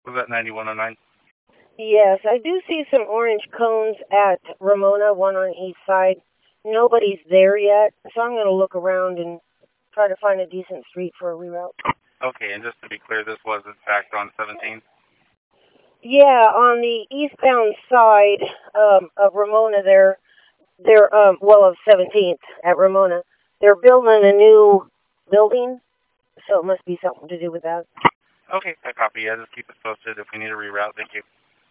Was that 9109? Yes, I do see some orange cones at Ramona, one on each side. Nobody's there yet, so I'm going to look around and try to find a decent street for a reroute. Okay, and just to be clear, this was in fact on 17th? Yeah, on the eastbound side of Ramona, of 17th at Ramona, they're building a new building, so it must be something to do with that. Okay, I copy. Yeah, just keep us posted if we need a reroute. Thank you.